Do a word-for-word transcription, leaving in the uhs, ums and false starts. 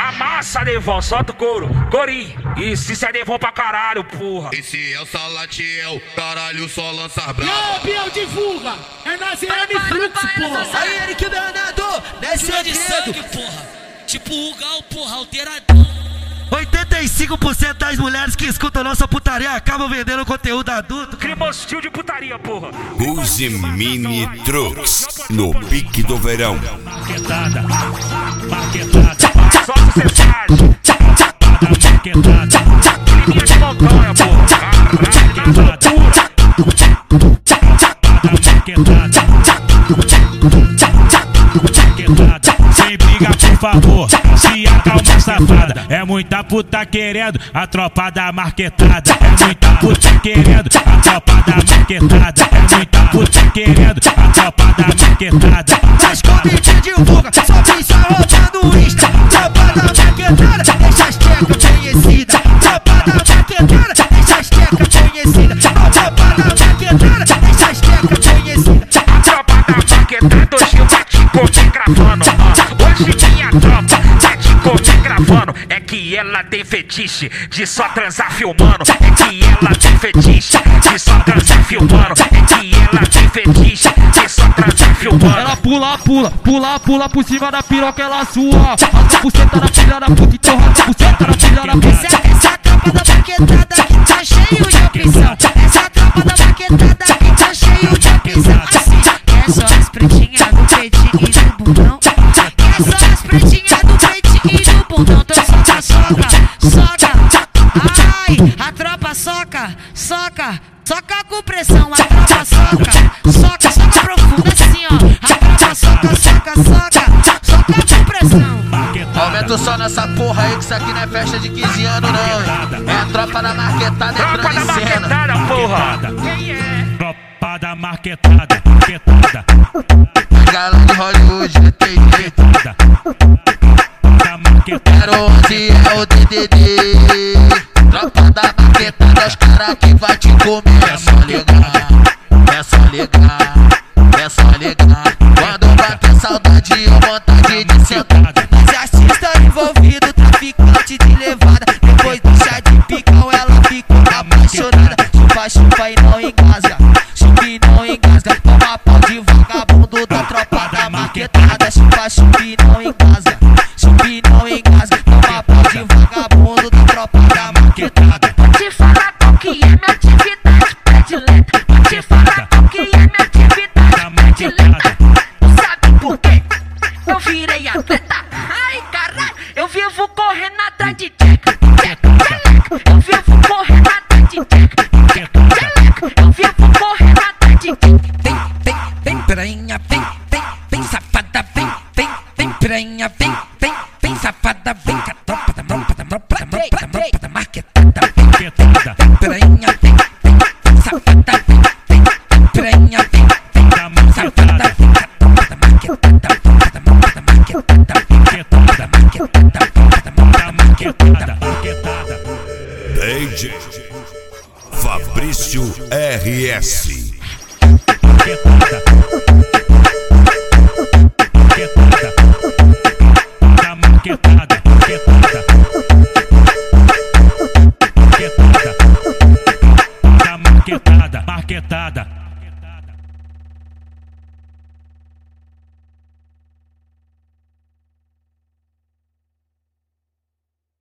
Amassa, Devon, solta o couro. Corim. Isso, isso é Devon pra caralho, porra. Esse é o Salatiel, caralho, só lança brava. Não, Biel, divulga. É na C M Fluxo, porra. Aí, Eric Danado, desce o de sangue, porra. Tipo o Gal, porra, alteradão. oitenta e cinco por cento das mulheres que escutam nossa putaria acabam vendendo conteúdo adulto. Clima hostil de putaria, porra. Use Mini Trucks no pique do verão. Marquetada, marquetada, só sucessagem. Marquetada, climinha de montanha, porra. Caralho, na altura. Marquetada, marquetada, sem briga, por favor. Se acalma, safada. É muita puta querendo a tropa da marquetada. É muita puta querendo a tropa da marquetada. É muita puta querendo a tropa da marquetada. Mas como te divulga, só bicha roubando o Insta. Tropa da marquetada, deixa as tecas conhecidas. Tropa da marquetada, deixa as tecas conhecidas. Tropa da marquetada, deixa as tecas conhecidas. A tropa da marquetada hoje vai te comer gravando. Hoje minha tropa vai te comer gravando. É que ela tem fetiche de só transar filmando. É que ela tem fetiche de só transar filmando. É que ela tem fetiche de só transar filmando. Ela pula, pula, pula, pula por cima da piroca, ela sua. A buceta da filha da puta, então a buceta da filha da puta. Essa, essa tropa da marquetada que tá cheio de opção. Essa tropa da marquetada que tá cheio de opção. Assim, é só as pretinhas do peitinho e do bundão. É só as pretinhas do peitinho e do bundão. Então soca, soca, soca. Ai, a tropa soca, soca. Soca com pressão, a tropa soca. Soca, soca profunda assim, ó. A tropa soca, soca, soca. Soca com pressão. Aumenta o som nessa porra aí, que isso aqui não é festa de quinze anos não. É a tropa da marquetada Tropa entrando da em cena. marquetada, porra. Quem é? Tropa da marquetada, marquetada. Galã de Hollywood, não tem jeito. Da marquetada. zero onze é o D D D. Tropa da marquetada, os cara que vai te comer. É só ligar, é só ligar, é só ligar. Quando bater saudade ou vontade de sentar. Mas assista envolvido, traficante de levada. Depois do chá de picão, ela ficou apaixonada. Chupa, chupa e não engasga. Chupa e não engasga. Toma pau de vagabundo da tropa da marquetada. Chupa, chupa e não engasga. Chupa e não engasga. Toma pau de vagabundo da tropa da marquetada. Vou te falar qual que é minha atividade predileta. Vou te falar qual que é minha atividade predileta. Sabe por quê? Eu virei atleta. Ai, caralho, eu vivo correndo atrás de tcheca, tcheca, tcheca. Eu vivo correndo atrás de tcheca, tcheca, tcheca. Eu vivo correndo atrás de tcheca. Vem, vem, vem, piranha, vem, vem, vem, safada, vem, vem, vem, piranha, vem, vem, vem, safada, vem, com a tropa da tropa da tropa da tropa da tropa da marquetada, vem, vem, vem, piranha, vem, vem, vem, safada, vem, vem, vem, piranha, vem, vem, vem, safada, vem, com a tropa da marquetada, tropa da tropa da marquetada, tropa da marquetada, tropa da marquetada, D J Fabrício R S